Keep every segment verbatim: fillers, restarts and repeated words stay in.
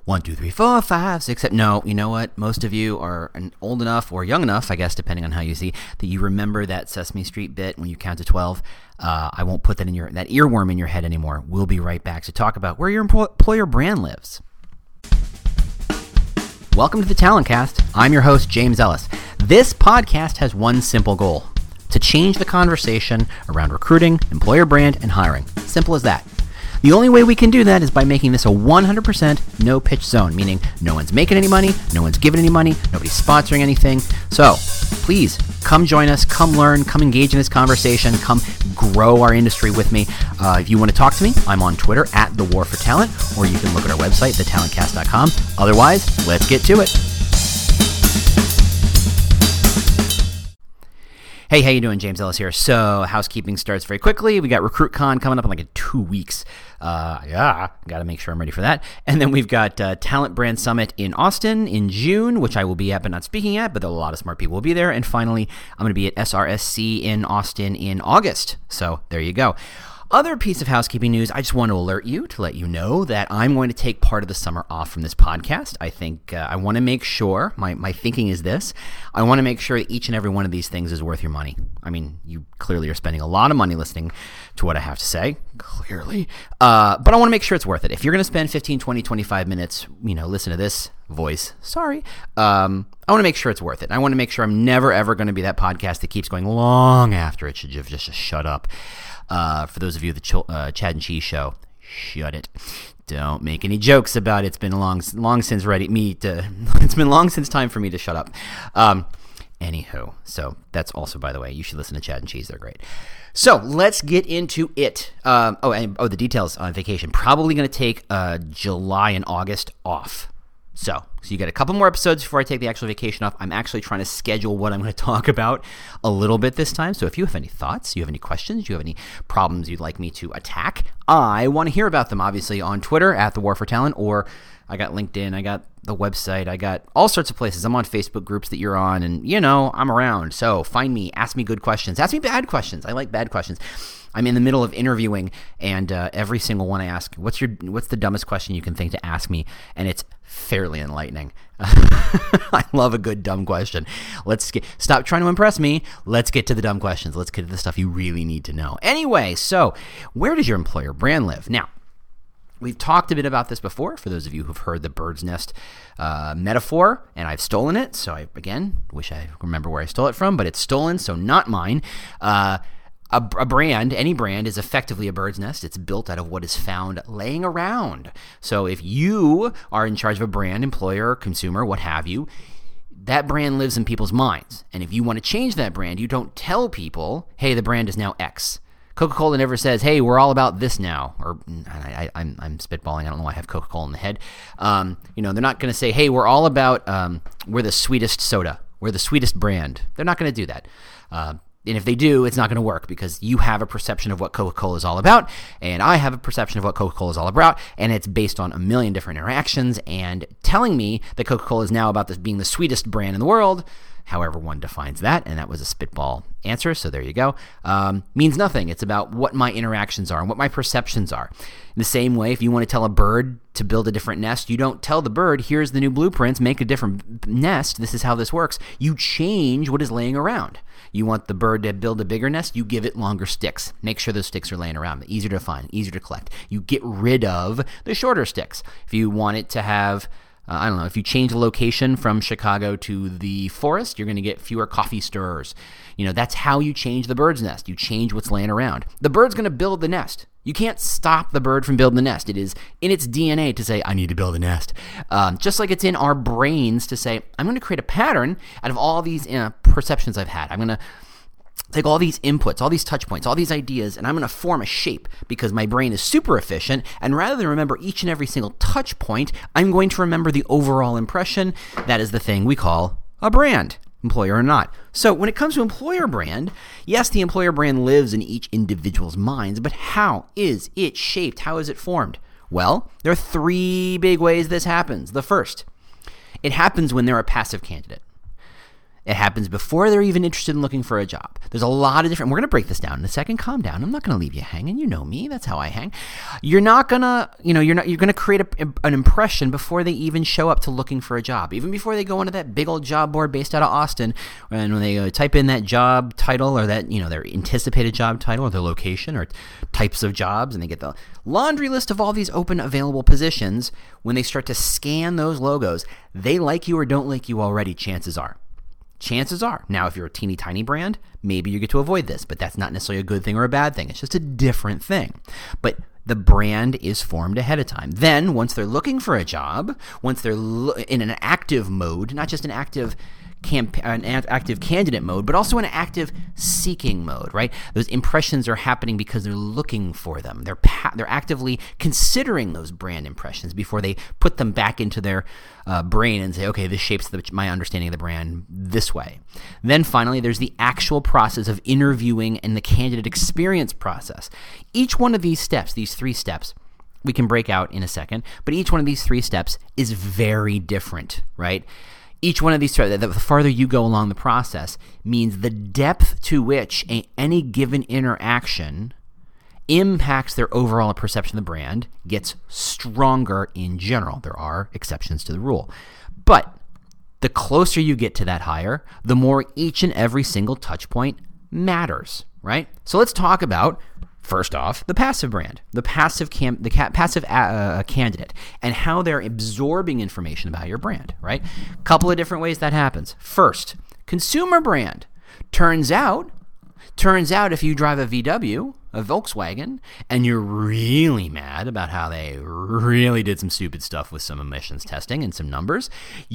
one, two, three, four, five, six, seven. No, you know what? Most of you are old enough or young enough, I guess, depending on how you see, that you remember that Sesame Street bit when you count to twelve. Uh, I won't put that in your that earworm in your head anymore. We'll be right back to talk about where your employer brand lives. Welcome to the Talent Cast. I'm your host, James Ellis. This podcast has one simple goal: to change the conversation around recruiting, employer brand, and hiring. Simple as that. The only way we can do that is by making this a one hundred percent no-pitch zone, meaning no one's making any money, no one's giving any money, nobody's sponsoring anything. So please come join us, come learn, come engage in this conversation, come grow our industry with me. Uh, if you want to talk to me, I'm on Twitter at The War for Talent, or you can look at our website, the talent cast dot com. Otherwise, let's get to it. Hey, how you doing? James Ellis here. So housekeeping starts very quickly. We got RecruitCon coming up in like a two weeks. Uh, yeah, got to make sure I'm ready for that. And then we've got uh, Talent Brand Summit in Austin in June, which I will be at but not speaking at, but a lot of smart people will be there. And finally, I'm going to be at S R S C in Austin in August. So there you go. Other piece of housekeeping news, I just want to alert you to let you know that I'm going to take part of the summer off from this podcast. I think uh, I want to make sure, my, my thinking is this, I want to make sure that each and every one of these things is worth your money. I mean, you clearly are spending a lot of money listening to what I have to say, clearly, uh, but I want to make sure it's worth it. If you're going to spend fifteen, twenty, twenty-five minutes, you know, listen to this voice, sorry, um, I want to make sure it's worth it. I want to make sure I'm never, ever going to be that podcast that keeps going long after it should have just, just shut up. Uh, for those of you at the Ch- uh, Chad and Cheese show, shut it. Don't make any jokes about it. It's been long, long since ready me to. It's been long since time for me to shut up. Um, anywho, so that's also, by the way, you should listen to Chad and Cheese. They're great. So let's get into it. Um, oh, and oh, the details on vacation. Probably going to take uh, July and August off. So, so you get a couple more episodes before I take the actual vacation off. I'm actually trying to schedule what I'm going to talk about a little bit this time. So if you have any thoughts, you have any questions, you have any problems you'd like me to attack, I want to hear about them, obviously, on Twitter, at The War for Talent, or I got LinkedIn, I got the website, I got all sorts of places. I'm on Facebook groups that you're on, and, you know, I'm around. So find me, ask me good questions, ask me bad questions. I like bad questions. I'm in the middle of interviewing, and uh, every single one I ask, what's your, what's the dumbest question you can think to ask me? And it's fairly enlightening. I love a good dumb question. Let's get, stop trying to impress me. Let's get to the dumb questions. Let's get to the stuff you really need to know. Anyway, so where does your employer brand live? Now, we've talked a bit about this before, for those of you who've heard the bird's nest uh, metaphor, and I've stolen it. So I, again, wish I remember where I stole it from, but it's stolen, so not mine. Uh, A, a brand, any brand, is effectively a bird's nest. It's built out of what is found laying around. So if you are in charge of a brand, employer, consumer, what have you, that brand lives in people's minds. And if you want to change that brand, you don't tell people, hey, the brand is now X. Coca-Cola never says, hey, we're all about this now. Or I, I, I'm, I'm spitballing. I don't know why I have Coca-Cola in the head. Um, you know, they're not going to say, hey, we're all about, um, we're the sweetest soda. We're the sweetest brand. They're not going to do that. Uh, And if they do, it's not going to work, because you have a perception of what Coca-Cola is all about, and I have a perception of what Coca-Cola is all about, and it's based on a million different interactions. And telling me that Coca-Cola is now about this being the sweetest brand in the world, however one defines that, and that was a spitball answer, so there you go, um, means nothing. It's about what my interactions are and what my perceptions are. In the same way, if you want to tell a bird to build a different nest, you don't tell the bird, here's the new blueprints, make a different nest, this is how this works. You change what is laying around. You want the bird to build a bigger nest, you give it longer sticks. Make sure those sticks are laying around, easier to find, easier to collect. You get rid of the shorter sticks. If you want it to have, uh, I don't know, if you change the location from Chicago to the forest, you're going to get fewer coffee stirrers. You know, that's how you change the bird's nest. You change what's laying around. The bird's going to build the nest. You can't stop the bird from building the nest. It is in its D N A to say, I need to build a nest. Um, just like it's in our brains to say, I'm going to create a pattern out of all these uh, perceptions I've had. I'm going to take all these inputs, all these touch points, all these ideas, and I'm going to form a shape, because my brain is super efficient. And rather than remember each and every single touch point, I'm going to remember the overall impression. That is the thing we call a brand, employer or not. So when it comes to employer brand, yes, the employer brand lives in each individual's minds, but how is it shaped? How is it formed? Well, there are three big ways this happens. The first, it happens when they're a passive candidate. It happens before they're even interested in looking for a job. There's a lot of different, we're going to break this down in a second. Calm down. I'm not going to leave you hanging. You know me. That's how I hang. You're not going to, you know, you're not, you're going to create a, an impression before they even show up to looking for a job. Even before they go onto that big old job board based out of Austin, and when they uh, type in that job title or that, you know, their anticipated job title or their location or types of jobs, and they get the laundry list of all these open available positions, when they start to scan those logos, they like you or don't like you already, chances are. Chances are. Now, if you're a teeny tiny brand, maybe you get to avoid this, but that's not necessarily a good thing or a bad thing. It's just a different thing. But the brand is formed ahead of time. Then, once they're looking for a job, once they're lo- in an active mode, not just an active Camp- an active candidate mode, but also an active seeking mode, right? Those impressions are happening because they're looking for them. They're pa- they're actively considering those brand impressions before they put them back into their uh, brain and say, okay, this shapes the, my understanding of the brand this way. Then finally, there's the actual process of interviewing and the candidate experience process. Each one of these steps, these three steps, we can break out in a second, but each one of these three steps is very different, right? Each one of these, the farther you go along the process, means the depth to which a, any given interaction impacts their overall perception of the brand gets stronger in general. There are exceptions to the rule. But the closer you get to that higher, the more each and every single touch point matters, right? So let's talk about, first off, the passive brand, the passive cam- the ca- passive uh, candidate, and how they're absorbing information about your brand, right? A couple of different ways that happens. First, consumer brand. Turns out, turns out if you drive a V W, a Volkswagen, and you're really mad about how they really did some stupid stuff with some emissions testing and some numbers,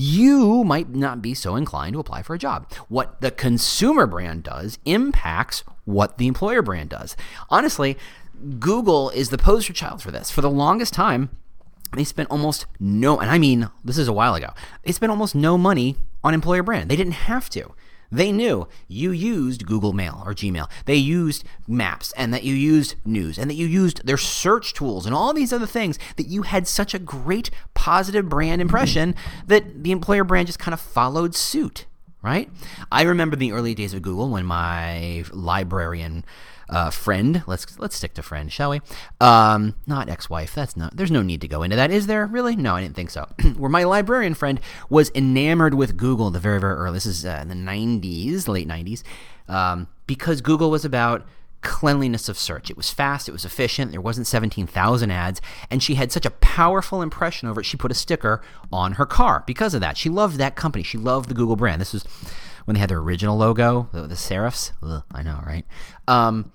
you might not be so inclined to apply for a job. What the consumer brand does impacts what the employer brand does. Honestly, Google is the poster child for this. For the longest time, they spent almost no, and I mean, this is a while ago, they spent almost no money on employer brand. They didn't have to. They knew you used Google Mail or Gmail. They used Maps, and that you used News, and that you used their search tools and all these other things, that you had such a great positive brand impression that the employer brand just kind of followed suit, right? I remember the early days of Google when my librarian uh, friend, let's let's stick to friend, shall we? Um, not ex-wife. That's not. There's no need to go into that, is there? Really? No, I didn't think so. Where my librarian friend was enamored with Google the very very early. This is uh, in the nineties, late nineties, um, because Google was about cleanliness of search. It was fast, it was efficient, there wasn't seventeen thousand ads, and she had such a powerful impression over it, she put a sticker on her car because of that. She loved that company. She loved the Google brand. This was when they had their original logo, the, the serifs. Ugh, I know, right? Um,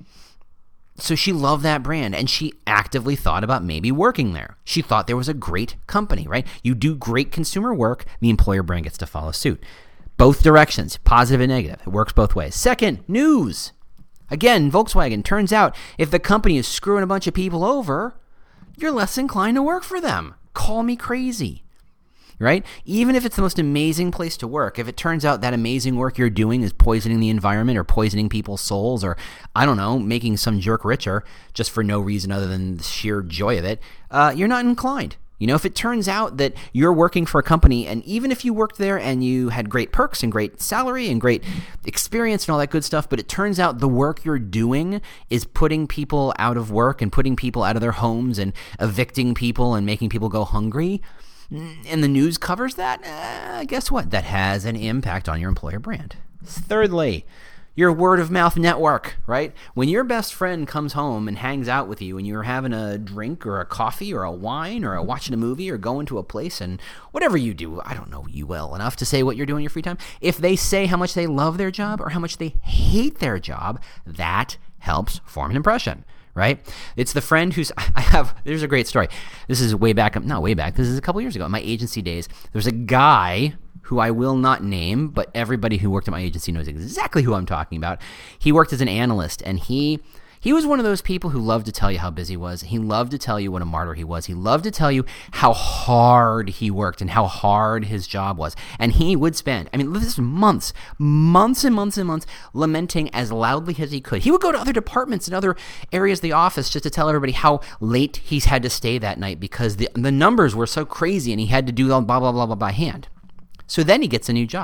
so she loved that brand, and she actively thought about maybe working there. She thought there was a great company, right? You do great consumer work, the employer brand gets to follow suit. Both directions, positive and negative. It works both ways. Second, news. Again, Volkswagen, turns out if the company is screwing a bunch of people over, you're less inclined to work for them. Call me crazy, right? Even if it's the most amazing place to work, if it turns out that amazing work you're doing is poisoning the environment or poisoning people's souls or, I don't know, making some jerk richer just for no reason other than the sheer joy of it, uh, you're not inclined. You know, if it turns out that you're working for a company, and even if you worked there and you had great perks and great salary and great experience and all that good stuff, but it turns out the work you're doing is putting people out of work and putting people out of their homes and evicting people and making people go hungry, and the news covers that, uh, guess what? That has an impact on your employer brand. Thirdly, your word of mouth network, right? When your best friend comes home and hangs out with you and you're having a drink or a coffee or a wine or a watching a movie or going to a place and whatever you do, I don't know you well enough to say what you're doing in your free time. If they say how much they love their job or how much they hate their job, that helps form an impression, right? It's the friend who's, I have, there's a great story. This is way back, not way back, this is a couple years ago in my agency days. There's a guy who I will not name, but everybody who worked at my agency knows exactly who I'm talking about. He worked as an analyst, and he he was one of those people who loved to tell you how busy he was. He loved to tell you what a martyr he was. He loved to tell you how hard he worked and how hard his job was. And he would spend, I mean, this is months, months and months and months lamenting as loudly as he could. He would go to other departments and other areas of the office just to tell everybody how late he's had to stay that night because the, the numbers were so crazy and he had to do all blah, blah, blah, blah by hand. So then he gets a new job.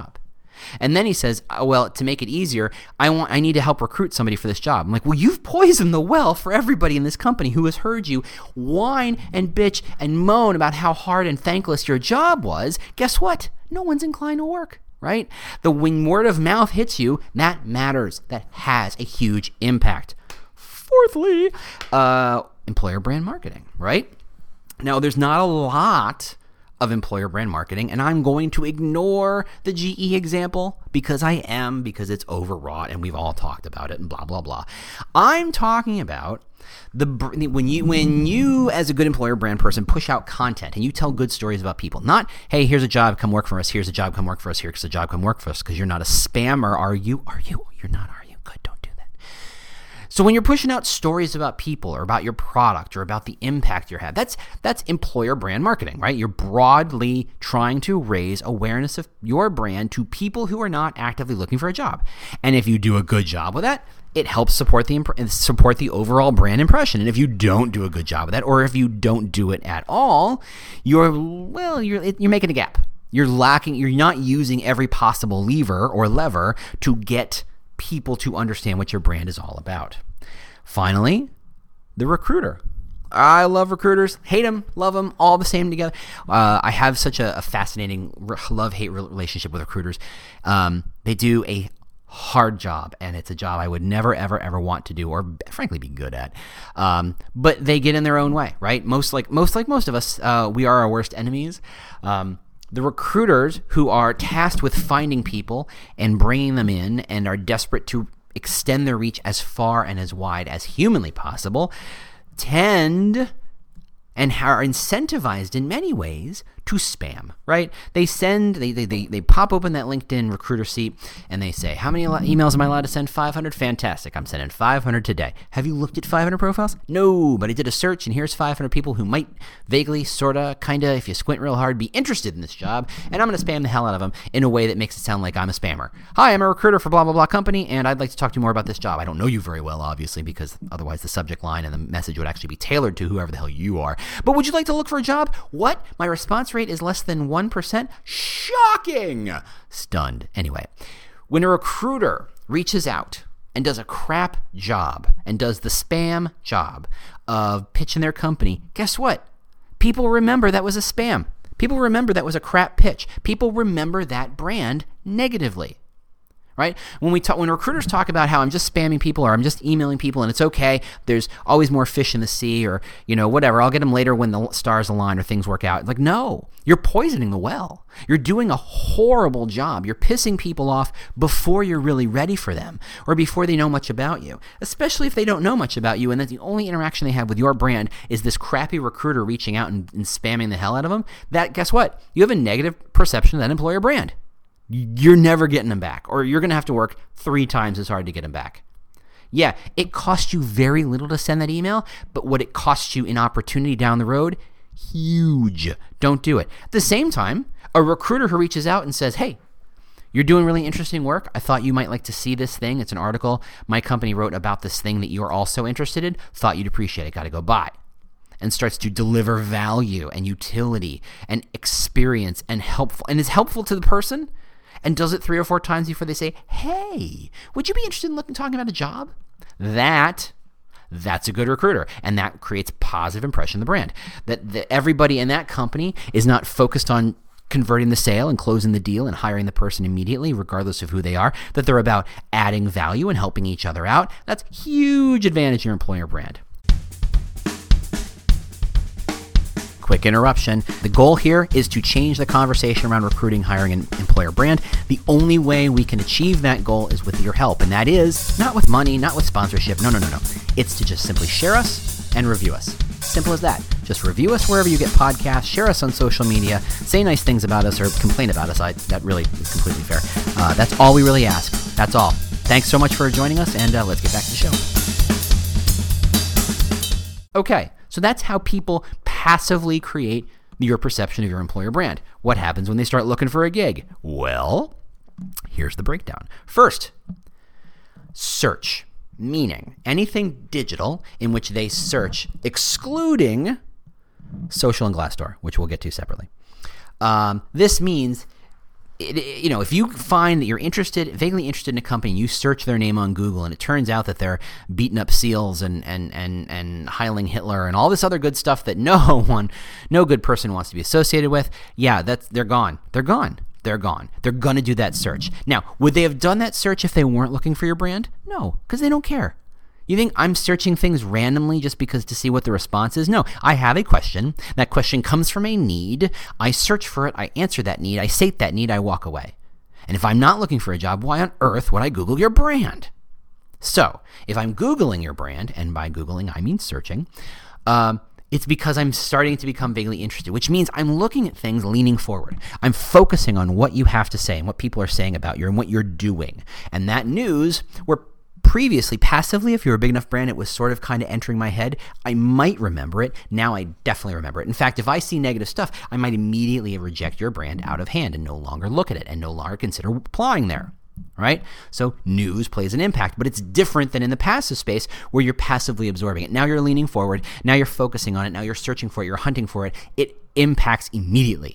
And then he says, oh, well, to make it easier, I want I need to help recruit somebody for this job. I'm like, well, you've poisoned the well for everybody in this company who has heard you whine and bitch and moan about how hard and thankless your job was. Guess what? No one's inclined to work, right? The when word of mouth hits you, that matters. That has a huge impact. Fourthly, uh, employer brand marketing, right? Now, there's not a lot of employer brand marketing, and I'm going to ignore the G E example because I am, because it's overwrought and we've all talked about it and blah, blah, blah. I'm talking about the when you when you as a good employer brand person push out content and you tell good stories about people, not, hey, here's a job, come work for us, here's a job, come work for us, here's a job, come work for us, because you're not a spammer, are you? Are you? You're not, are you? Good, don't do that. So when you're pushing out stories about people or about your product or about the impact you're having, that's that's employer brand marketing, right? You're broadly trying to raise awareness of your brand to people who are not actively looking for a job. And if you do a good job with that, it helps support the imp- support the overall brand impression. And if you don't do a good job of that, or if you don't do it at all, you're well, you're you're making a gap. You're lacking. You're not using every possible lever or lever to get people to understand what your brand is all about. Finally, the recruiter. I love recruiters, hate them, love them, all the same together. Uh, I have such a, a fascinating love-hate relationship with recruiters. Um, they do a hard job, and it's a job I would never, ever, ever want to do or frankly be good at. Um, but they get in their own way, right? Most like most like most of us, uh, we are our worst enemies. Um, The recruiters who are tasked with finding people and bringing them in and are desperate to extend their reach as far and as wide as humanly possible tend and are incentivized in many ways to spam, right? They send, they, they, they, they pop open that LinkedIn recruiter seat and they say, how many emails am I allowed to send? five hundred? Fantastic. I'm sending five hundred today. Have you looked at five hundred profiles? No, but I did a search and here's five hundred people who might vaguely, sorta, kinda, if you squint real hard, be interested in this job. And I'm going to spam the hell out of them in a way that makes it sound like I'm a spammer. Hi, I'm a recruiter for blah, blah, blah company, and I'd like to talk to you more about this job. I don't know you very well, obviously, because otherwise the subject line and the message would actually be tailored to whoever the hell you are. But would you like to look for a job? What? My response rate is less than one percent? Shocking! Stunned. Anyway, when a recruiter reaches out and does a crap job and does the spam job of pitching their company, guess what? People remember that was a spam. People remember that was a crap pitch. People remember that brand negatively. Right? When we talk, when recruiters talk about how I'm just spamming people or I'm just emailing people and it's okay, there's always more fish in the sea, or, you know, whatever, I'll get them later when the stars align or things work out. Like, no, you're poisoning the well. You're doing a horrible job. You're pissing people off before you're really ready for them or before they know much about you, especially if they don't know much about you and that the only interaction they have with your brand is this crappy recruiter reaching out and, and spamming the hell out of them. That, guess what? You have a negative perception of that employer brand. You're never getting them back, or you're going to have to work three times as hard to get them back. Yeah, it costs you very little to send that email, but what it costs you in opportunity down the road, huge. Don't do it. At the same time, a recruiter who reaches out and says, hey, you're doing really interesting work. I thought you might like to see this thing. It's an article my company wrote about this thing that you're also interested in. Thought you'd appreciate it. Got to go buy. And starts to deliver value and utility and experience and helpful and is helpful to the person. And does it three or four times before they say, hey, would you be interested in looking, talking about a job? That, that's a good recruiter. And that creates a positive impression of the brand. That, that everybody in that company is not focused on converting the sale and closing the deal and hiring the person immediately, regardless of who they are. That they're about adding value and helping each other out. That's huge advantage in your employer brand. Quick interruption. The goal here is to change the conversation around recruiting, hiring, and employer brand. The only way we can achieve that goal is with your help, and that is not with money, not with sponsorship. No, no, no, no. It's to just simply share us and review us. Simple as that. Just review us wherever you get podcasts, share us on social media, say nice things about us or complain about us. I, that really is completely fair. Uh, that's all we really ask. That's all. Thanks so much for joining us, and uh, let's get back to the show. Okay, so that's how people passively create your perception of your employer brand. What happens when they start looking for a gig? Well, here's the breakdown. First, search, meaning anything digital in which they search, excluding social and Glassdoor, which we'll get to separately. Um, this means it, it, you know, if you find that you're interested, vaguely interested in a company, you search their name on Google, and it turns out that they're beating up SEALs and and and and Heiling Hitler and all this other good stuff that no one, no good person wants to be associated with. Yeah, that's they're gone. They're gone. They're gone. They're going to do that search. Now, would they have done that search if they weren't looking for your brand? No, because they don't care. You think I'm searching things randomly just because to see what the response is? No, I have a question. That question comes from a need. I search for it. I answer that need. I sate that need. I walk away. And if I'm not looking for a job, why on earth would I Google your brand? So if I'm Googling your brand, and by Googling I mean searching, um, it's because I'm starting to become vaguely interested, which means I'm looking at things leaning forward. I'm focusing on what you have to say and what people are saying about you and what you're doing. And that news, where previously, passively, if you're a big enough brand, it was sort of kind of entering my head. I might remember it. Now I definitely remember it. In fact, if I see negative stuff, I might immediately reject your brand out of hand and no longer look at it and no longer consider applying there. Right? So news plays an impact, but it's different than in the passive space where you're passively absorbing it. Now you're leaning forward. Now you're focusing on it. Now you're searching for it. You're hunting for it. It impacts immediately.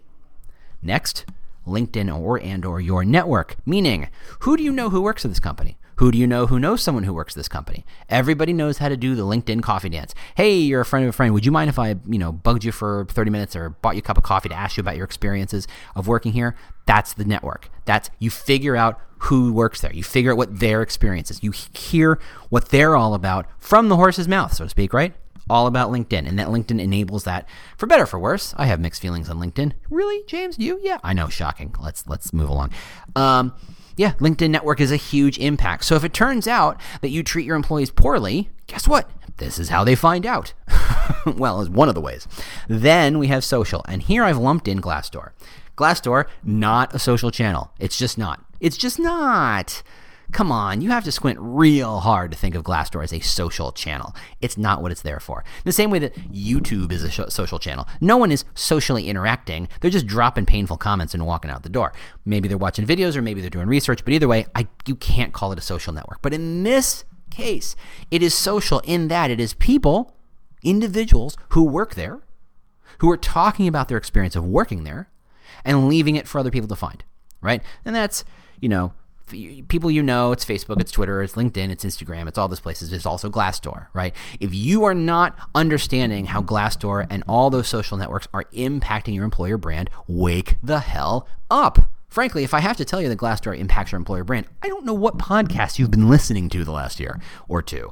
Next, LinkedIn or and or your network, meaning who do you know who works at this company? Who do you know who knows someone who works at this company? Everybody knows how to do the LinkedIn coffee dance. Hey, you're a friend of a friend. Would you mind if I, you know, bugged you for thirty minutes or bought you a cup of coffee to ask you about your experiences of working here? That's the network. That's, you figure out who works there. You figure out what their experience is. You hear what they're all about from the horse's mouth, so to speak, right? All about LinkedIn, and that LinkedIn enables that. For better or for worse, I have mixed feelings on LinkedIn. Really, James? You? Yeah, I know, shocking. Let's let's move along. Um, yeah, LinkedIn network is a huge impact. So if it turns out that you treat your employees poorly, guess what? This is how they find out. Well, it's one of the ways. Then we have social, and here I've lumped in Glassdoor. Glassdoor, not a social channel. It's just not. It's just not. Come on, you have to squint real hard to think of Glassdoor as a social channel. It's not what it's there for. The same way that YouTube is a sh- social channel. No one is socially interacting. They're just dropping painful comments and walking out the door. Maybe they're watching videos or maybe they're doing research, but either way, I, you can't call it a social network. But in this case, it is social in that it is people, individuals who work there, who are talking about their experience of working there and leaving it for other people to find, right? And that's, you know, people you know, it's Facebook, it's Twitter, it's LinkedIn, it's Instagram, it's all those places. There's also Glassdoor, right? If you are not understanding how Glassdoor and all those social networks are impacting your employer brand, wake the hell up. Frankly, if I have to tell you that Glassdoor impacts your employer brand, I don't know what podcast you've been listening to the last year or two.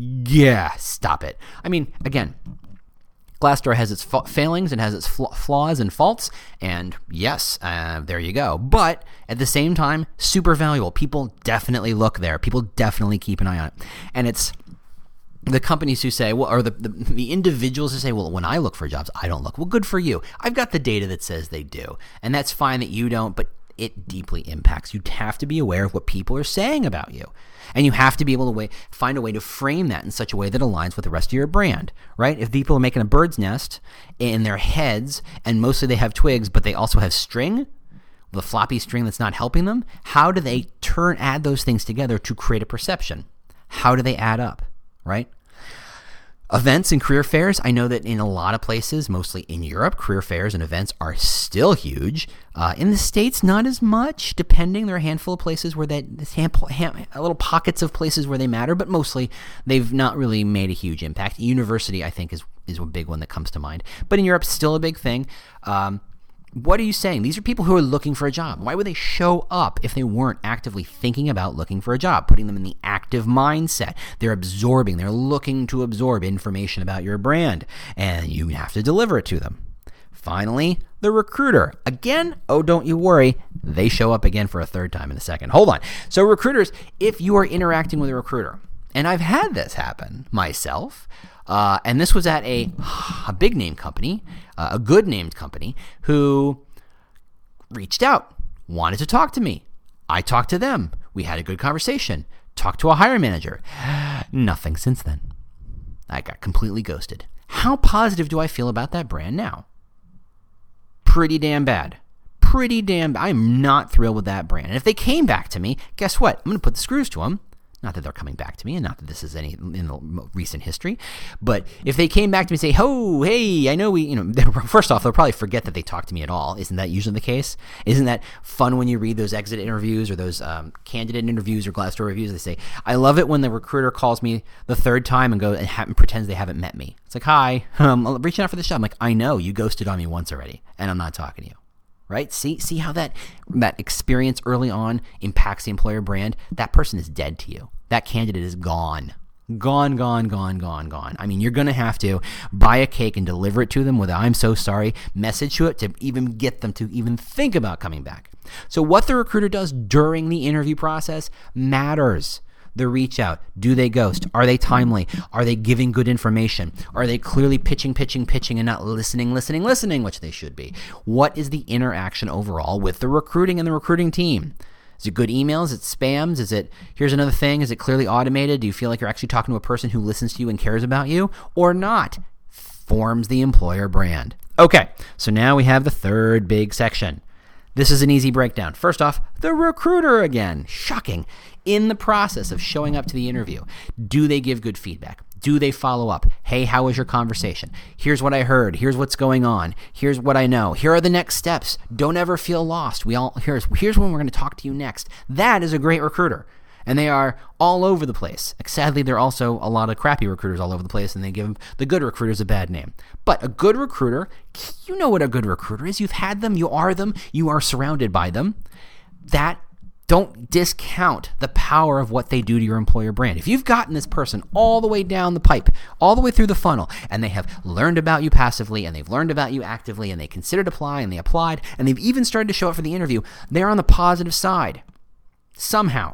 Yeah, stop it. I mean, again, Glassdoor has its fa- failings and has its fl- flaws and faults, and yes, uh, there you go. But at the same time, super valuable. People definitely look there. People definitely keep an eye on it. And it's the companies who say, well, or the, the, the individuals who say, well, when I look for jobs, I don't look. Well, good for you. I've got the data that says they do. And that's fine that you don't, but it deeply impacts. You have to be aware of what people are saying about you. And you have to be able to way, find a way to frame that in such a way that aligns with the rest of your brand, right? If people are making a bird's nest in their heads and mostly they have twigs, but they also have string, the floppy string that's not helping them, how do they turn, add those things together to create a perception? How do they add up, right? Events and career fairs, I know that in a lot of places, mostly in Europe, career fairs and events are still huge. Uh, in the States, not as much, depending. There are a handful of places where that, little pockets of places where they matter, but mostly they've not really made a huge impact. University, I think, is, is a big one that comes to mind. But in Europe, still a big thing. Um, What are you saying? These are people who are looking for a job. Why would they show up if they weren't actively thinking about looking for a job, putting them in the active mindset? They're absorbing, they're looking to absorb information about your brand, and you have to deliver it to them. Finally, the recruiter. Again, oh, don't you worry, they show up again for a third time in a second. Hold on. So recruiters, if you are interacting with a recruiter, and I've had this happen myself, Uh, and this was at a, a big name company, uh, a good named company, who reached out, wanted to talk to me. I talked to them. We had a good conversation. Talked to a hiring manager. Nothing since then. I got completely ghosted. How positive do I feel about that brand now? Pretty damn bad. Pretty damn bad. I'm not thrilled with that brand. And if they came back to me, guess what? I'm going to put the screws to them. Not that they're coming back to me, and not that this is any in the recent history, but if they came back to me and say, "Oh, hey, I know we," you know, first off, they'll probably forget that they talked to me at all. Isn't that usually the case? Isn't that fun when you read those exit interviews or those um, candidate interviews or Glassdoor reviews? They say, "I love it when the recruiter calls me the third time and go and, ha- and pretends they haven't met me." It's like, "Hi, um, I'm reaching out for this job." I'm like, "I know you ghosted on me once already, and I'm not talking to you." Right? See, see how that that experience early on impacts the employer brand? That person is dead to you. That candidate is gone. Gone, gone, gone, gone, gone. I mean, you're going to have to buy a cake and deliver it to them with a "I'm so sorry" message to it to even get them to even think about coming back. So what the recruiter does during the interview process matters. The reach out. Do they ghost? Are they timely? Are they giving good information? Are they clearly pitching, pitching, pitching and not listening, listening, listening, which they should be? What is the interaction overall with the recruiting and the recruiting team? Is it good emails? Is it spams? Is it, here's another thing? Is it clearly automated? Do you feel like you're actually talking to a person who listens to you and cares about you or not? Forms the employer brand. Okay, so now we have the third big section. This is an easy breakdown. First off, the recruiter again. Shocking. In the process of showing up to the interview, do they give good feedback? Do they follow up? Hey, how was your conversation? Here's what I heard. Here's what's going on. Here's what I know. Here are the next steps. Don't ever feel lost. We all here's here's when we're going to talk to you next. That is a great recruiter. And they are all over the place. Sadly, there are also a lot of crappy recruiters all over the place, and they give the good recruiters a bad name. But a good recruiter, you know what a good recruiter is. You've had them. You are them. You are surrounded by them. That Don't discount the power of what they do to your employer brand. If you've gotten this person all the way down the pipe, all the way through the funnel, and they have learned about you passively, and they've learned about you actively, and they considered applying, and they applied, and they've even started to show up for the interview, they're on the positive side. Somehow.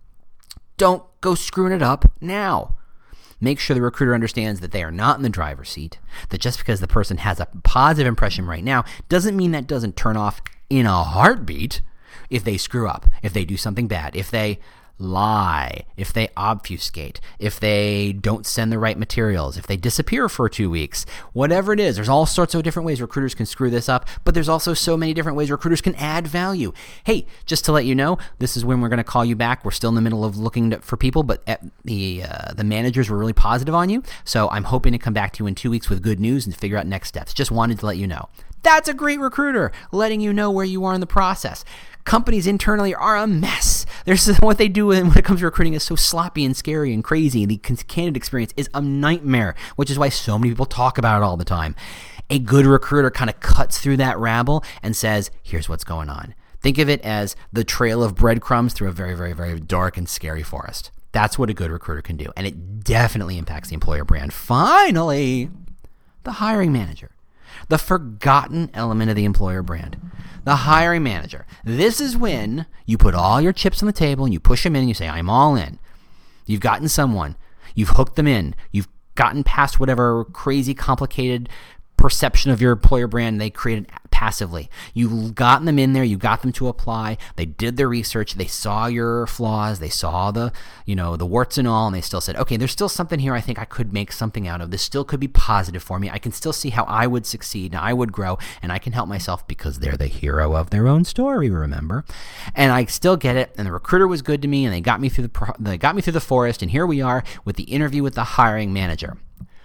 Don't go screwing it up now. Make sure the recruiter understands that they are not in the driver's seat, that just because the person has a positive impression right now doesn't mean that doesn't turn off in a heartbeat. If they screw up, if they do something bad, if they lie, if they obfuscate, if they don't send the right materials, if they disappear for two weeks, whatever it is, there's all sorts of different ways recruiters can screw this up, but there's also so many different ways recruiters can add value. Hey, just to let you know, this is when we're going to call you back. We're still in the middle of looking to, for people, but the uh, the managers were really positive on you, so I'm hoping to come back to you in two weeks with good news and figure out next steps. Just wanted to let you know. That's a great recruiter, letting you know where you are in the process. Companies internally are a mess. There's what they do when it comes to recruiting is so sloppy and scary and crazy. The candidate experience is a nightmare, which is why so many people talk about it all the time. A good recruiter kind of cuts through that rabble and says, here's what's going on. Think of it as the trail of breadcrumbs through a very, very, very dark and scary forest. That's what a good recruiter can do, and it definitely impacts the employer brand. Finally, the hiring manager. The forgotten element of the employer brand. The hiring manager. This is when you put all your chips on the table and you push them in and you say, I'm all in. You've gotten someone. You've hooked them in. You've gotten past whatever crazy, complicated perception of your employer brand they created passively. You've gotten them in there. You got them to apply. They did their research. They saw your flaws. They saw the, you know, the warts and all, and they still said, okay, there's still something here I think I could make something out of. This still could be positive for me. I can still see how I would succeed and I would grow, and I can help myself because they're the hero of their own story, remember? And I still get it, and the recruiter was good to me, and they got me through the pro- they got me through the forest, and here we are with the interview with the hiring manager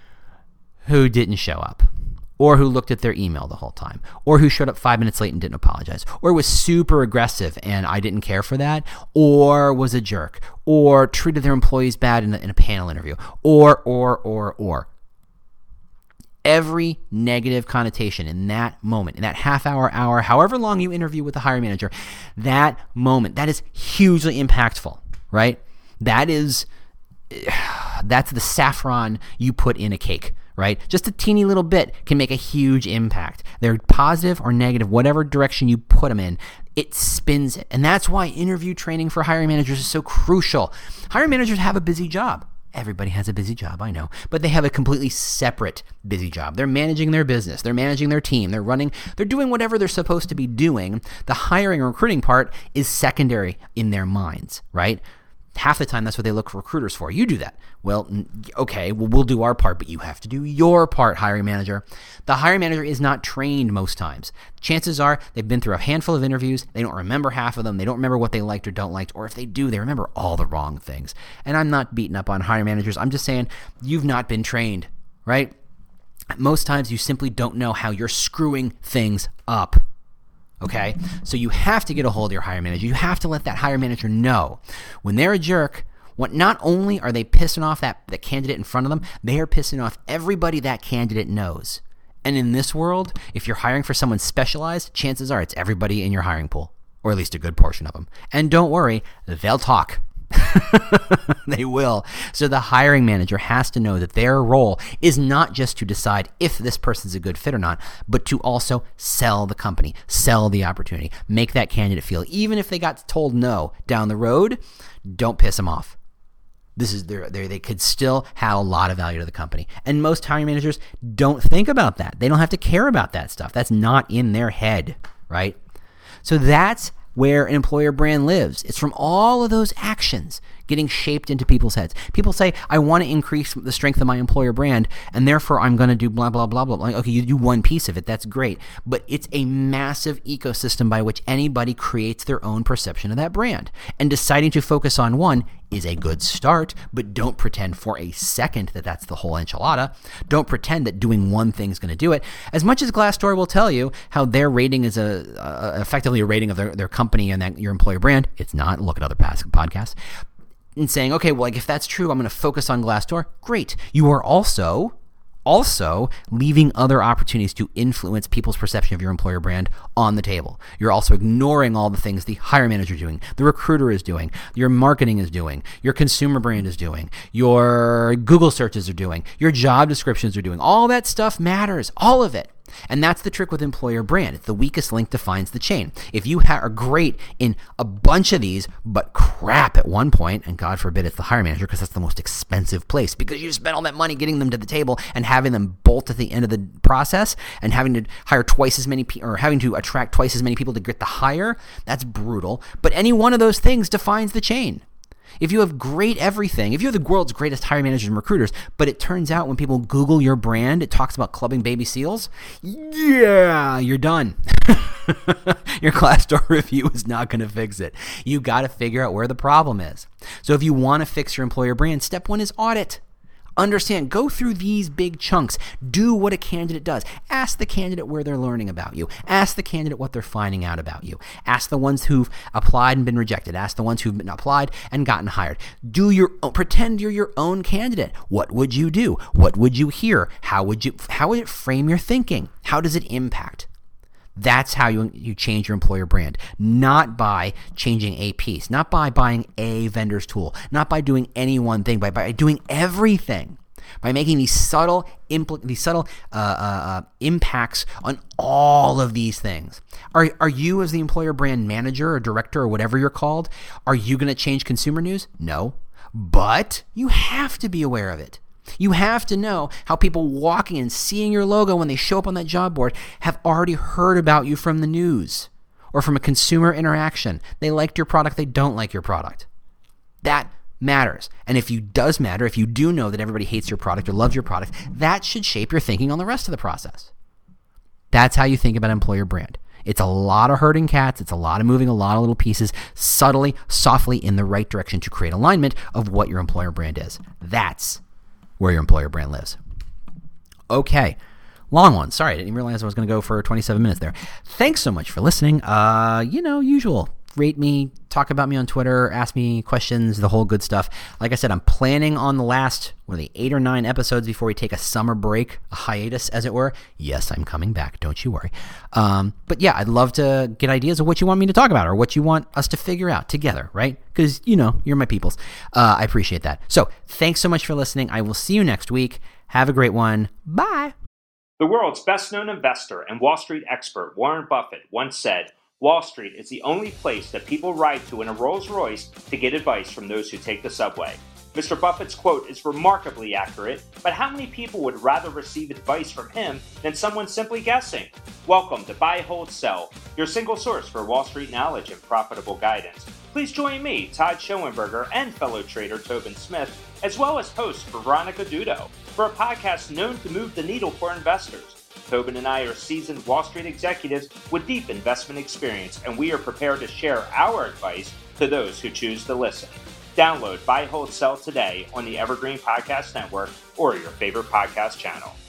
who didn't show up. Or who looked at their email the whole time, or who showed up five minutes late and didn't apologize, or was super aggressive and I didn't care for that, or was a jerk, or treated their employees bad in a, in a panel interview, or, or, or, or. Every negative connotation in that moment, in that half hour, hour, however long you interview with the hiring manager, that moment, that is hugely impactful, right? That is, that's the saffron you put in a cake. Right? Just a teeny little bit can make a huge impact. They're positive or negative, whatever direction you put them in, it spins it. And that's why interview training for hiring managers is so crucial. Hiring managers have a busy job. Everybody has a busy job, I know, but they have a completely separate busy job. They're managing their business. They're managing their team. They're running, they're doing whatever they're supposed to be doing. The hiring and recruiting part is secondary in their minds, right? Half the time, that's what they look for recruiters for. You do that. Well, okay, well, we'll do our part, but you have to do your part, hiring manager. The hiring manager is not trained most times. Chances are they've been through a handful of interviews. They don't remember half of them. They don't remember what they liked or don't like, or if they do, they remember all the wrong things. And I'm not beating up on hiring managers. I'm just saying you've not been trained, right? Most times you simply don't know how you're screwing things up. Okay, so you have to get a hold of your hiring manager. You have to let that hiring manager know when they're a jerk. What not only are they pissing off that the candidate in front of them, they are pissing off everybody that candidate knows. And in this world, if you're hiring for someone specialized, chances are it's everybody in your hiring pool, or at least a good portion of them. And don't worry, they'll talk. They will. So the hiring manager has to know that their role is not just to decide if this person's a good fit or not, but to also sell the company, sell the opportunity, make that candidate feel, even if they got told no down the road, don't piss them off. This is their, their, they could still have a lot of value to the company. And most hiring managers don't think about that. They don't have to care about that stuff. That's not in their head, right? So that's where an employer brand lives. It's from all of those actions getting shaped into people's heads. People say, I want to increase the strength of my employer brand, and therefore I'm going to do blah, blah, blah, blah. Like, okay, you do one piece of it. That's great. But it's a massive ecosystem by which anybody creates their own perception of that brand. And deciding to focus on one is a good start, but don't pretend for a second that that's the whole enchilada. Don't pretend that doing one thing is going to do it. As much as Glassdoor will tell you how their rating is a, a effectively a rating of their, their company and that your employer brand, it's not. Look at other past podcasts. And saying, okay, well, like if that's true, I'm going to focus on Glassdoor. Great. You are also also leaving other opportunities to influence people's perception of your employer brand on the table. You're also ignoring all the things the hiring manager is doing, the recruiter is doing, your marketing is doing, your consumer brand is doing, your Google searches are doing, your job descriptions are doing. All that stuff matters, all of it. And that's the trick with employer brand. It's the weakest link defines the chain. If you ha- are great in a bunch of these, but crap at one point, and God forbid it's the hiring manager because that's the most expensive place because you spent all that money getting them to the table and having them bolt at the end of the process and having to hire twice as many people or having to attract twice as many people to get the hire, that's brutal. But any one of those things defines the chain. If you have great everything, if you're the world's greatest hiring managers and recruiters, but it turns out when people Google your brand, it talks about clubbing baby seals, yeah, you're done. Your Glassdoor review is not going to fix it. You got to figure out where the problem is. So if you want to fix your employer brand, step one is audit. Understand, go through these big chunks. Do what a candidate does. Ask the candidate where they're learning about you. Ask the candidate what they're finding out about you. Ask the ones who've applied and been rejected. Ask the ones who've been applied and gotten hired. Do your pretend you're your own candidate. What would you do? What would you hear? How would you how would it frame your thinking? How does it impact? That's how you you change your employer brand, not by changing a piece, not by buying a vendor's tool, not by doing any one thing, but by doing everything, by making these subtle impl- these subtle uh, uh, uh, impacts on all of these things. Are are you as the employer brand manager or director or whatever you're called, are you going to change consumer news? No, but you have to be aware of it. You have to know how people walking and seeing your logo when they show up on that job board have already heard about you from the news or from a consumer interaction. They liked your product, they don't like your product. That matters. And if you does matter, if you do know that everybody hates your product or loves your product, that should shape your thinking on the rest of the process. That's how you think about employer brand. It's a lot of herding cats. It's a lot of moving a lot of little pieces subtly, softly in the right direction to create alignment of what your employer brand is. That's where your employer brand lives. Okay. Long one. Sorry, I didn't realize I was going to go for twenty-seven minutes there. Thanks so much for listening. Uh, you know, usual. Rate me, talk about me on Twitter, ask me questions, the whole good stuff. Like I said, I'm planning on the last, what are they, eight or nine episodes before we take a summer break, a hiatus, as it were. Yes, I'm coming back. Don't you worry. Um, but yeah, I'd love to get ideas of what you want me to talk about or what you want us to figure out together, right? Because, you know, you're my peoples. Uh, I appreciate that. So thanks so much for listening. I will see you next week. Have a great one. Bye. The world's best-known investor and Wall Street expert, Warren Buffett, once said, Wall Street is the only place that people ride to in a Rolls-Royce to get advice from those who take the subway. Mister Buffett's quote is remarkably accurate, but how many people would rather receive advice from him than someone simply guessing? Welcome to Buy, Hold, Sell, your single source for Wall Street knowledge and profitable guidance. Please join me, Todd Schoenberger, and fellow trader Tobin Smith, as well as host Veronica Dudo, for a podcast known to move the needle for investors. Tobin and I are seasoned Wall Street executives with deep investment experience, and we are prepared to share our advice to those who choose to listen. Download Buy, Hold, Sell today on the Evergreen Podcast Network or your favorite podcast channel.